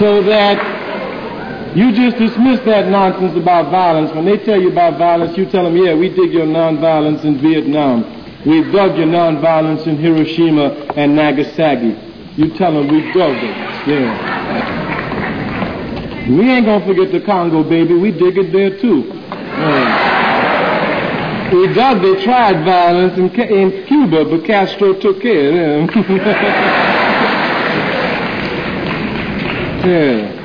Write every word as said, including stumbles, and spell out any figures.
So that you just dismiss that nonsense about violence. When they tell you about violence, you tell them, yeah, we dig your nonviolence in Vietnam. We dug your nonviolence in Hiroshima and Nagasaki. You tell them we dug it. Yeah. We ain't gonna forget the Congo, baby. We dig it there too. Yeah. We dug, they tried violence in, in Cuba, but Castro took care of them. Yeah.